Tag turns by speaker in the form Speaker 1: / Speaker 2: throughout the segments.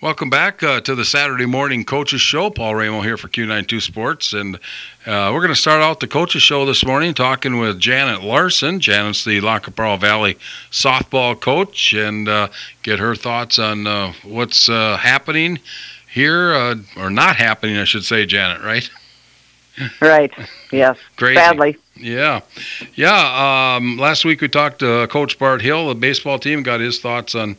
Speaker 1: Welcome back to the Saturday Morning Coaches Show. Paul Ramo here for Q92 Sports, and we're going to start out the Coaches Show this morning talking with Janet Larson. Janet's the Lac qui Parle Valley softball coach, and get her thoughts on what's happening here, or not happening, I should say, Janet, right?
Speaker 2: Right, yes,
Speaker 1: Crazy.
Speaker 2: Sadly.
Speaker 1: Yeah. Last week we talked to Coach Bart Hill, the baseball team, got his thoughts on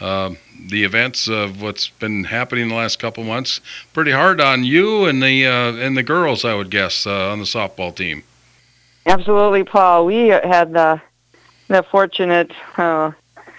Speaker 1: the events of what's been happening the last couple months. Pretty hard on you and the girls, I would guess, on the softball team.
Speaker 2: Absolutely, Paul. We had the fortunate, should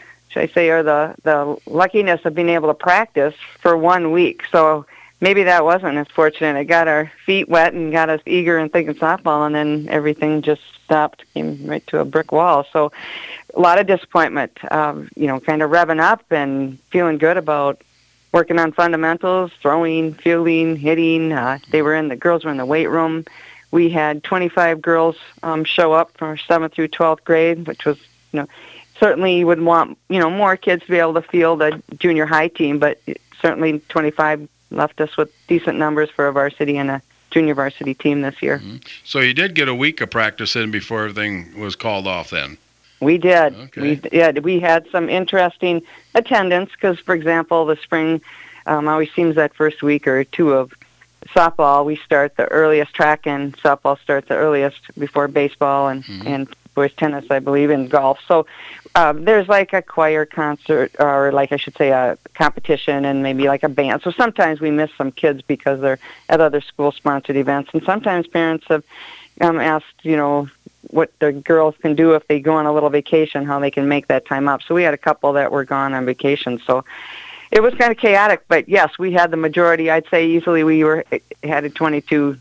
Speaker 2: I say, or the luckiness of being able to practice for 1 week. So maybe that wasn't as fortunate. It got our feet wet and got us eager and thinking softball, and then everything just stopped, came right to a brick wall. So a lot of disappointment, kind of revving up and feeling good about working on fundamentals, throwing, fielding, hitting. The girls were in the weight room. We had 25 girls show up from 7th through 12th grade, which was, certainly you would want, more kids to be able to field a junior high team, but certainly 25 left us with decent numbers for a varsity and a junior varsity team this year.
Speaker 1: Mm-hmm. So you did get a week of practice in before everything was called off then?
Speaker 2: We did.
Speaker 1: Okay.
Speaker 2: We had some interesting attendance because, for example, the spring always seems that first week or two of softball, we start the earliest. Track and softball starts the earliest before baseball and boys tennis, I believe, and golf. So there's like a choir concert, or like I should say a competition, and maybe like a band. So sometimes we miss some kids because they're at other school-sponsored events, and sometimes parents have asked, what the girls can do if they go on a little vacation, how they can make that time up. So we had a couple that were gone on vacation. So it was kind of chaotic, but yes, we had the majority. I'd say easily we had 22,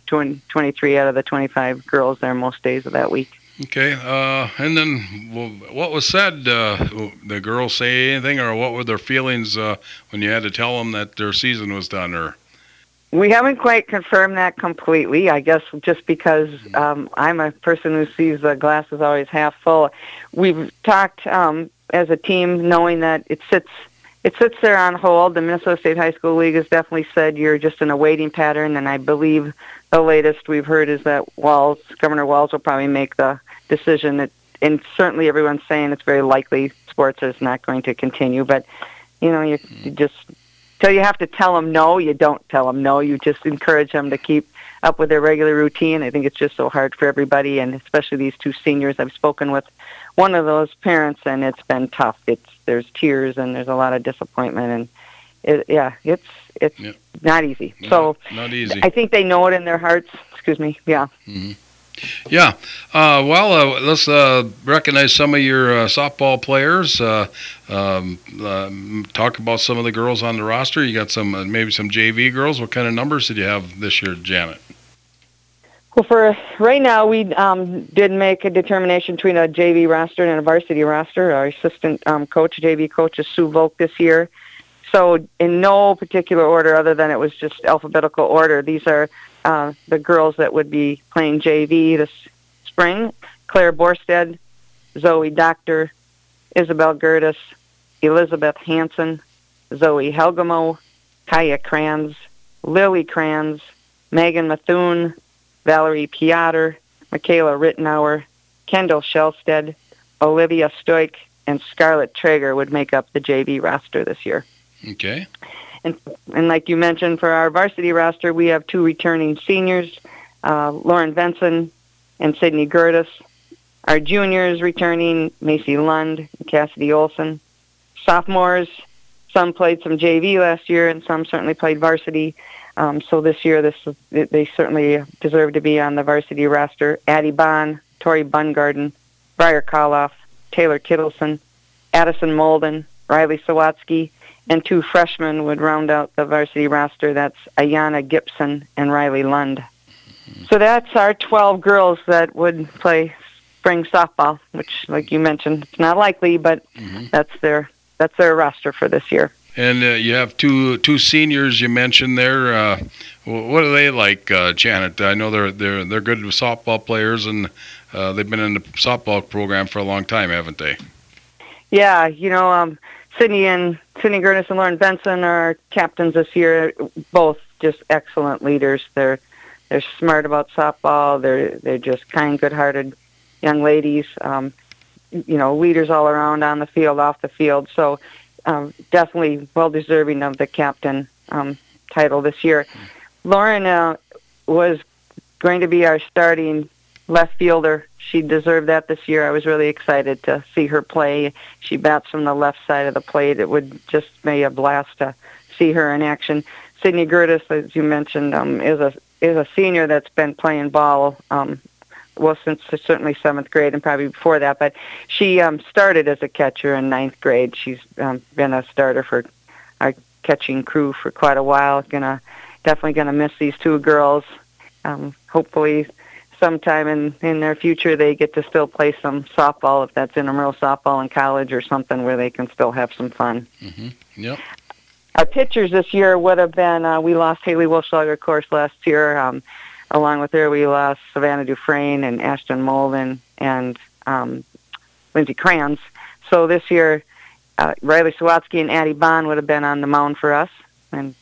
Speaker 2: 23 out of the 25 girls there most days of that week.
Speaker 1: Okay, and then what was said? The girls say anything, or what were their feelings when you had to tell them that their season was done? Or
Speaker 2: we haven't quite confirmed that completely, I guess, just because I'm a person who sees the glass is always half full. We've talked as a team, knowing that it sits there on hold. The Minnesota State High School League has definitely said you're just in a waiting pattern, and I believe the latest we've heard is that Governor Walz will probably make the decision, and certainly everyone's saying it's very likely sports is not going to continue, but you just, till you have to tell them no, you don't tell them no, you just encourage them to keep up with their regular routine. I think it's just so hard for everybody, and especially these two seniors. I've spoken with one of those parents, and it's been tough. There's tears and there's a lot of disappointment, and it's not easy. So
Speaker 1: not easy.
Speaker 2: I think they know it in their hearts. Excuse me. Yeah.
Speaker 1: Mm-hmm. Yeah. Let's recognize some of your softball players. Talk about some of the girls on the roster. You got maybe some JV girls. What kind of numbers did you have this year, Janet?
Speaker 2: Well, for right now, we did make a determination between a JV roster and a varsity roster. Our assistant JV coach is Sue Volk this year. So in no particular order other than it was just alphabetical order, these are the girls that would be playing JV this spring: Claire Borstead, Zoe Doctor, Isabel Gertis, Elizabeth Hansen, Zoe Helgamo, Kaya Kranz, Lily Kranz, Megan Methune, Valerie Piotr, Michaela Rittenauer, Kendall Shellstead, Olivia Stoik, and Scarlett Traeger would make up the JV roster this year.
Speaker 1: Okay.
Speaker 2: And like you mentioned, for our varsity roster, we have two returning seniors, Lauren Benson and Sydney Gertis. Our juniors returning, Macy Lund and Cassidy Olson. Sophomores, some played some JV last year, and some certainly played varsity. So this year, they certainly deserve to be on the varsity roster. Addie Bond, Tori Bungarden, Briar Koloff, Taylor Kittleson, Addison Molden, Riley Sawatsky, and two freshmen would round out the varsity roster. That's Ayana Gibson and Riley Lund. Mm-hmm. So that's our 12 girls that would play spring softball, which, like you mentioned, it's not likely, but that's their roster for this year.
Speaker 1: And you have two seniors you mentioned there. What are they like, Janet? I know they're good softball players, and they've been in the softball program for a long time, haven't they?
Speaker 2: Yeah, Sydney Gertis and Lauren Benson are captains this year. Both just excellent leaders. They're smart about softball. They're just kind, good-hearted young ladies. Leaders all around on the field, off the field. So definitely well deserving of the captain title this year. Lauren was going to be our starting left fielder. She deserved that this year. I was really excited to see her play. She bats from the left side of the plate. It would just be a blast to see her in action. Sydney Gertis, as you mentioned, is a senior that's been playing ball since certainly 7th grade and probably before that. But she started as a catcher in 9th grade. She's been a starter for our catching crew for quite a while. Definitely gonna miss these two girls. Hopefully sometime in their future they get to still play some softball, if that's intramural softball in college or something where they can still have some fun.
Speaker 1: Mm-hmm. Yep.
Speaker 2: Our pitchers this year would have been, we lost Haley Wilschlager, of course, last year. Along with her, we lost Savannah Dufresne and Ashton Molden and Lindsey Kranz. So this year, Riley Sawatsky and Addie Bond would have been on the mound for us. And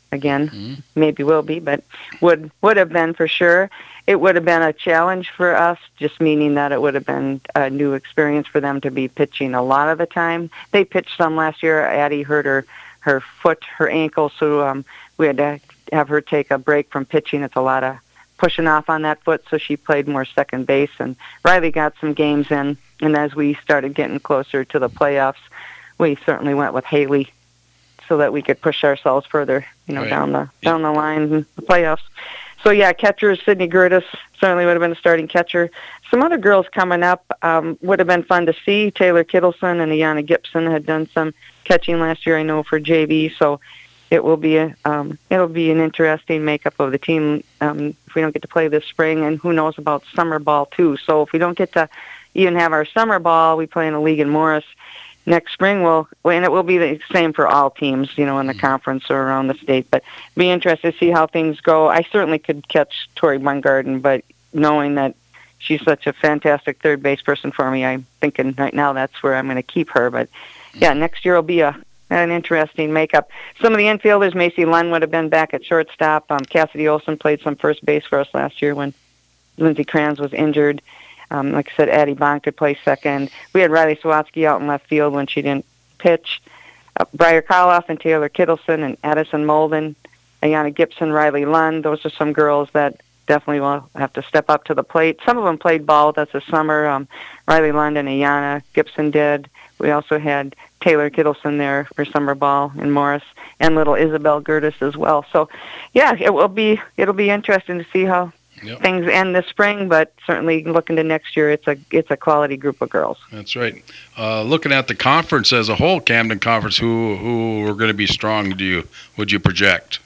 Speaker 2: again, maybe will be, but would have been for sure. It would have been a challenge for us, just meaning that it would have been a new experience for them to be pitching a lot of the time. They pitched some last year. Addie hurt her foot, her ankle, so we had to have her take a break from pitching. It's a lot of pushing off on that foot, so she played more second base. And Riley got some games in, and as we started getting closer to the playoffs, we certainly went with Haley so that we could push ourselves further,
Speaker 1: right.
Speaker 2: down the line in the playoffs. So yeah, catcher Sydney Gertis certainly would have been a starting catcher. Some other girls coming up would have been fun to see. Taylor Kittleson and Ayanna Gibson had done some catching last year, I know, for JV. So it will be an interesting makeup of the team if we don't get to play this spring, and who knows about summer ball too. So if we don't get to even have our summer ball, we play in a league in Morris next spring. And it will be the same for all teams, in the conference or around the state. But be interested to see how things go. I certainly could catch Tori Bungarden, but knowing that she's such a fantastic third base person for me, I'm thinking right now that's where I'm going to keep her. But yeah, next year will be an interesting makeup. Some of the infielders, Macy Lund would have been back at shortstop. Cassidy Olson played some first base for us last year when Lindsey Kranz was injured. Like I said, Addie Bond could play second. We had Riley Sawatsky out in left field when she didn't pitch. Briar Koloff and Taylor Kittleson and Addison Molden, Ayanna Gibson, Riley Lund. Those are some girls that definitely will have to step up to the plate. Some of them played ball with us this summer. Riley Lund and Ayanna Gibson did. We also had Taylor Kittleson there for summer ball in Morris, and little Isabel Gertis as well. So, yeah, it'll be interesting to see how things end this spring, but certainly looking to next year, it's a quality group of girls.
Speaker 1: That's right. Looking at the conference as a whole, Camden Conference, who are going to be strong? Would you project?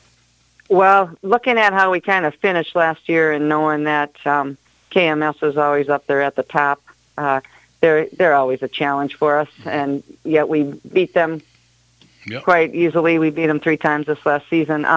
Speaker 2: Well, looking at how we kind of finished last year and knowing that KMS is always up there at the top, they're always a challenge for us, and yet we beat them quite easily. We beat them 3 times this last season.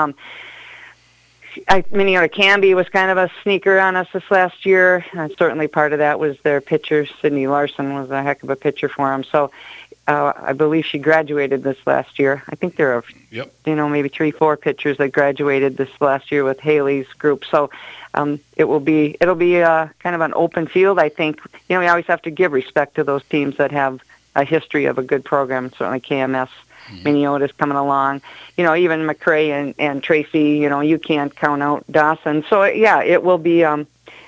Speaker 2: Minneota Canby was kind of a sneaker on us this last year. Certainly part of that was their pitcher, Sydney Larson, was a heck of a pitcher for them. So I believe she graduated this last year. I think there are, maybe 3-4 pitchers that graduated this last year with Haley's group. So it'll be kind of an open field. I think, we always have to give respect to those teams that have a history of a good program. Certainly KMS. Minneota's coming along, even McRae and Tracy, you can't count out Dawson. So yeah, it'll be a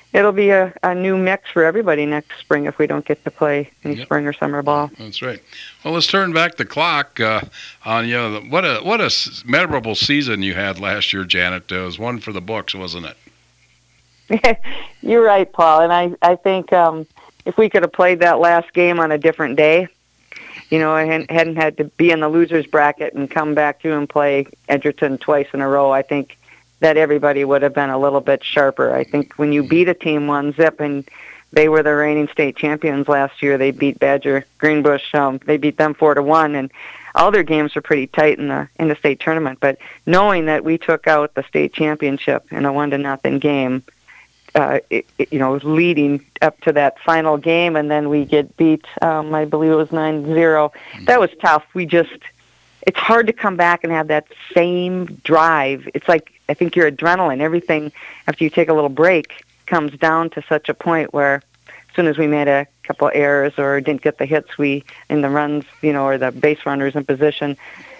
Speaker 2: new mix for everybody next spring if we don't get to play any spring or summer ball.
Speaker 1: That's right. Well, let's turn back the clock on what a memorable season you had last year, Janet. It was one for the books, wasn't it?
Speaker 2: You're right, Paul, and I think if we could have played that last game on a different day, I hadn't had to be in the losers bracket and come back through and play Edgerton twice in a row. I think that everybody would have been a little bit sharper. I think when you beat a team 1-0, and they were the reigning state champions last year, they beat Badger Greenbush. They beat them 4-1, and all their games were pretty tight in the state tournament. But knowing that we took out the state championship in a 1-0 game, leading up to that final game, and then we get beat. I believe it was 9-0. That was tough. It's hard to come back and have that same drive. It's like, I think your adrenaline, everything after you take a little break comes down to such a point where as soon as we made a couple of errors or didn't get the hits in the runs, or the base runners in position,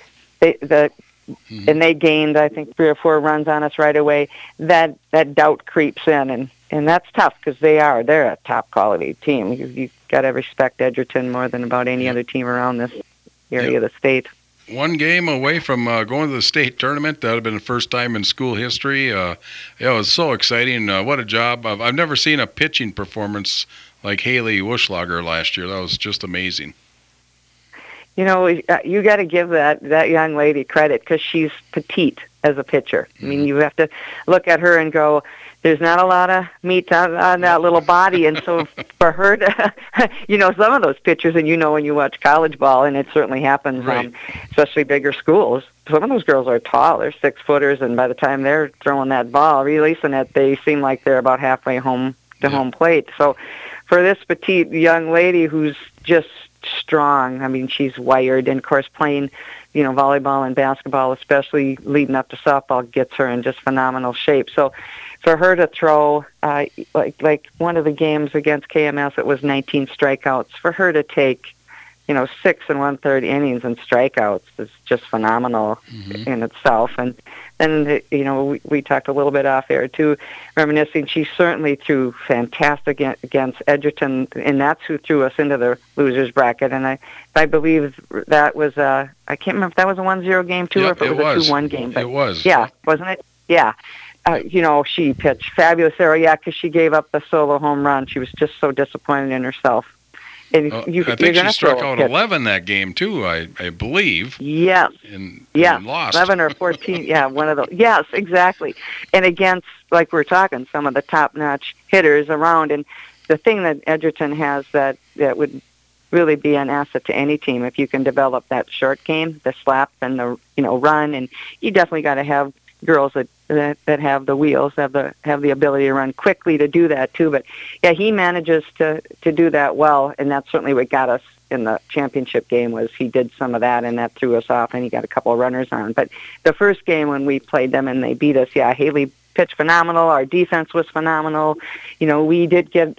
Speaker 2: and they gained, I think, 3 or 4 runs on us right away, that doubt creeps in, and that's tough because they're a top quality team. You got to respect Edgerton more than about any other team around this area of the state.
Speaker 1: One game away from going to the state tournament. That would have been the first time in school history. It was so exciting. What a job. I've never seen a pitching performance like Haley Wuschlager last year. That was just amazing.
Speaker 2: You got to give that young lady credit because she's petite as a pitcher. I mean, you have to look at her and go, there's not a lot of meat on that little body. And so for her to, some of those pitchers, and when you watch college ball, and it certainly happens,
Speaker 1: right.
Speaker 2: Especially bigger schools, some of those girls are tall. They're 6-footers, and by the time they're throwing that ball, releasing it, they seem like they're about halfway home to home plate. So for this petite young lady who's just strong, I mean, she's wired, and of course playing, volleyball and basketball, especially leading up to softball, gets her in just phenomenal shape. So for her to throw, like one of the games against KMS, it was 19 strikeouts. For her to take, 6 1/3 innings and strikeouts is just phenomenal in itself. And then, we talked a little bit off air too, reminiscing. She certainly threw fantastic against Edgerton, and that's who threw us into the losers bracket. And I believe that was I can't remember if that was a 1-0 game too, or if it was a 2-1 game. But
Speaker 1: it was.
Speaker 2: Yeah, wasn't it? Yeah. She pitched fabulous there. Yeah, because she gave up the solo home run. She was just so disappointed in herself. And
Speaker 1: I think she struck out 11 that game too, I believe.
Speaker 2: Yes.
Speaker 1: And
Speaker 2: lost. 11 or 14. Yeah, one of those. Yes, exactly. And against, like we're talking, some of the top-notch hitters around. And the thing that Edgerton has that would really be an asset to any team, if you can develop that short game, the slap and the run, and you definitely got to have girls that have the wheels, have the ability to run quickly to do that too. But yeah, he manages to do that well, and that's certainly what got us in the championship game. Was he did some of that, and that threw us off, and he got a couple of runners on. But the first game when we played them and they beat us, Haley pitched phenomenal. Our defense was phenomenal. We did get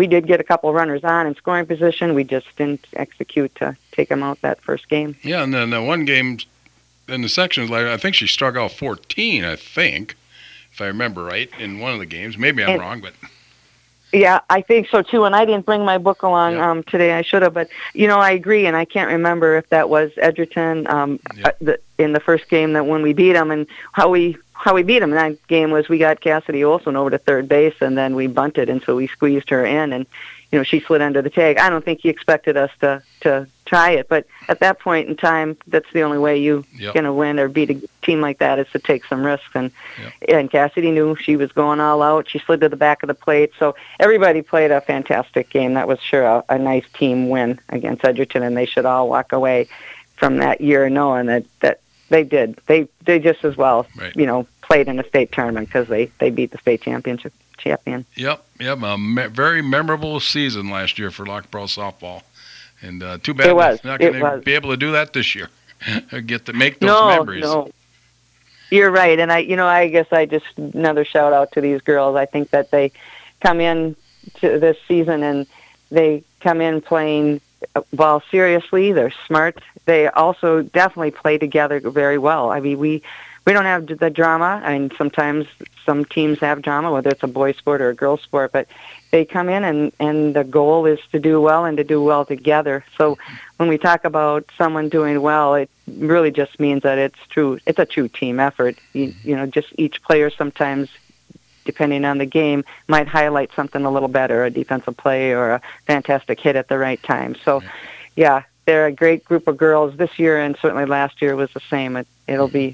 Speaker 2: a couple of runners on in scoring position. We just didn't execute to take them out that first game.
Speaker 1: Yeah, and then the one game in the sections later, I think she struck out 14, I think, if I remember right, in one of the games. Maybe I'm wrong, but...
Speaker 2: Yeah, I think so, too, and I didn't bring my book along today. I should have, but, I agree, and I can't remember if that was Edgerton in the first game that when we beat them, and how we beat them in that game was we got Cassidy Olson over to third base, and then we bunted, and so we squeezed her in, and she slid under the tag. I don't think he expected us to try it, but at that point in time, that's the only way you're going to win or beat a team like that is to take some risks. And Cassidy knew she was going all out. She slid to the back of the plate. So everybody played a fantastic game. That was sure a nice team win against Edgerton, and they should all walk away from that year knowing that they did. They just as well, played in a state tournament because they beat the state championship champion.
Speaker 1: Yep. A very memorable season last year for Lockborough softball, and too bad we're not going to be able to do that this year. Get to make those memories.
Speaker 2: No, you're right, and I guess I just another shout out to these girls. I think that they come in to this season and they come in playing ball seriously. They're smart. They also definitely play together very well. I mean, we don't have the drama, and sometimes some teams have drama, whether it's a boys' sport or a girls' sport, but they come in and the goal is to do well and to do well together. So when we talk about someone doing well, it really just means that it's a true team effort. Just each player sometimes, depending on the game, might highlight something a little better, a defensive play or a fantastic hit at the right time. So, they're a great group of girls this year, and certainly last year was the same. It'll be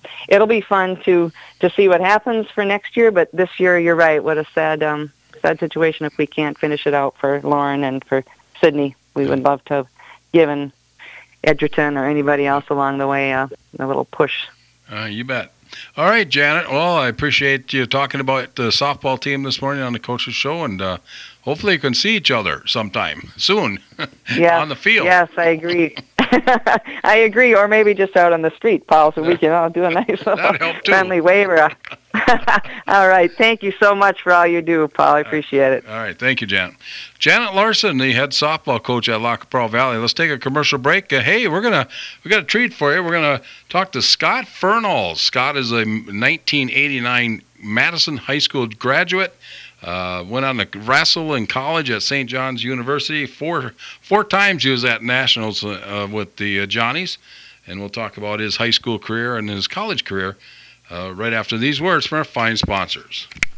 Speaker 2: fun to see what happens for next year. But this year, you're right. What a sad situation if we can't finish it out for Lauren and for Sydney. We would love to have given Edgerton or anybody else along the way a little push.
Speaker 1: You bet. All right, Janet. Well, I appreciate you talking about the softball team this morning on the Coaches Show, and hopefully you can see each other sometime soon on the field.
Speaker 2: Yes, I agree. I agree, or maybe just out on the street, Paul, so we can all do a nice friendly wave. All right. Thank you so much for all you do, Paul. I appreciate it.
Speaker 1: All right. Thank you, Janet. Janet Larson, the head softball coach at Lac qui Parle Valley. Let's take a commercial break. Hey, we got a treat for you. We're gonna talk to Scott Fernals. Scott is a 1989 Madison High School graduate. Went on to wrestle in college at St. John's University. Four times he was at nationals with the Johnnies, and we'll talk about his high school career and his college career right after these words from our fine sponsors.